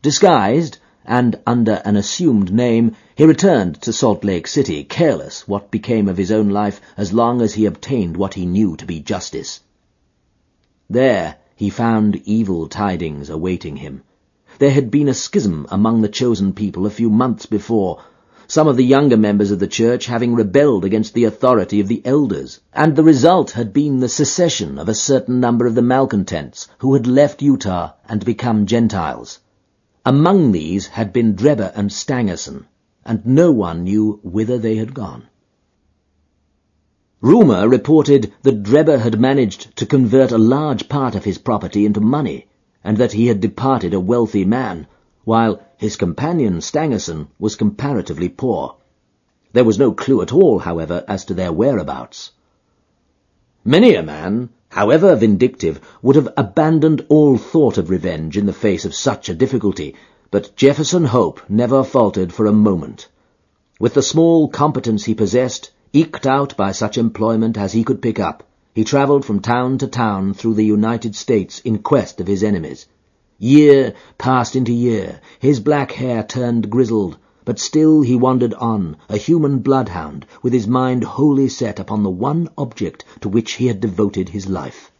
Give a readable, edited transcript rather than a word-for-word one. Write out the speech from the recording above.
Disguised, and under an assumed name, he returned to Salt Lake City, careless what became of his own life as long as he obtained what he knew to be justice. There he found evil tidings awaiting him. There had been a schism among the chosen people a few months before, some of the younger members of the church having rebelled against the authority of the elders, and the result had been the secession of a certain number of the malcontents who had left Utah and become Gentiles. Among these had been Drebber and Stangerson, and no one knew whither they had gone. Rumor reported that Drebber had managed to convert a large part of his property into money, and that he had departed a wealthy man, while his companion Stangerson was comparatively poor. There was no clue at all, however, as to their whereabouts. Many a man, however vindictive, would have abandoned all thought of revenge in the face of such a difficulty, but Jefferson Hope never faltered for a moment. With the small competence he possessed, eked out by such employment as he could pick up, he travelled from town to town through the United States in quest of his enemies. Year passed into year, his black hair turned grizzled, but still he wandered on, a human bloodhound, with his mind wholly set upon the one object to which he had devoted his life.